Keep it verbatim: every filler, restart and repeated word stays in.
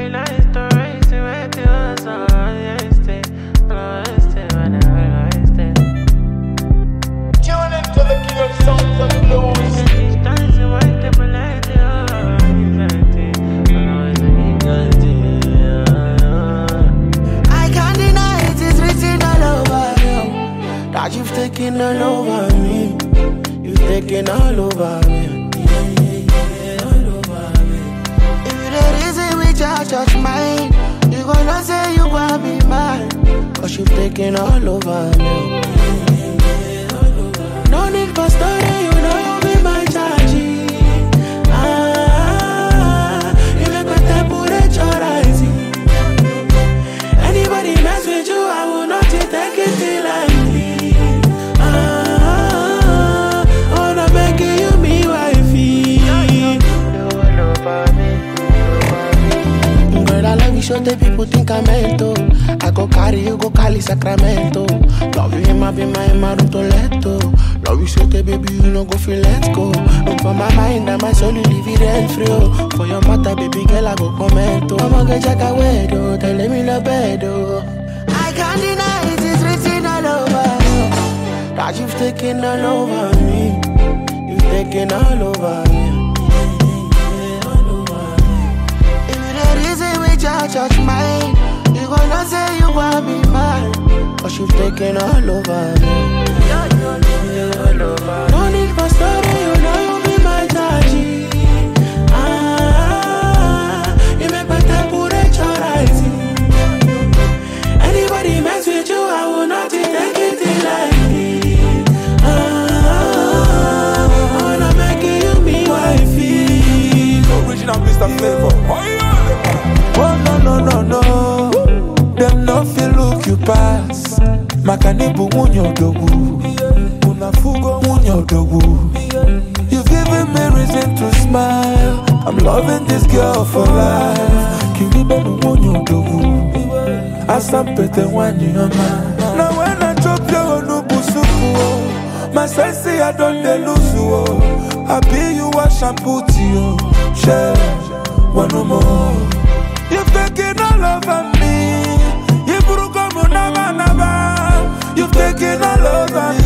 You've taken all over me. You've taken all over me. Yeah, yeah, yeah, all over me. If there is a way to touch mine, you gonna say you wanna be mine. Cause you've taken all over me. Yeah, yeah, yeah, all over me. No need for story, you know you be my charge. Ah, you make my temperature rising. Anybody mess with you, I will not take it till I show the people think I'm mento. I go carry you, go Cali, Sacramento. Love you in my be my maroon to leto. Love you so the baby, you no go feel let go. Look for my mind and my soul, you leave it rent free. For your matter, baby girl, I go commento. I'ma get jack away, though, tell me no bed, oh. I can't deny it, it's written all over you. That you've taken all over me. You've taken all over me. Touch mine, you gonna say you want me mine. Cause you've taken all over me. No need for story, you know you be my daddy. Ah, you make my temperature rising. Anybody mess with you, I will not take it till I leave. Ah, I wanna make you me wifey. Original Mister Flavor. Oh yeah. Oh no no no no, them no feel look you pass. Makanibu munyo dogu, unafugo munyo dogu. You've given me reason to smile. I'm loving this girl for life. Kiribenu munyo dogu, asampete wanyi yama. Now when I drop your onubu suku, my sense I don't de lose you. I be you a shampoo to you. Share one more. You've taken all over me. You've taken all over me.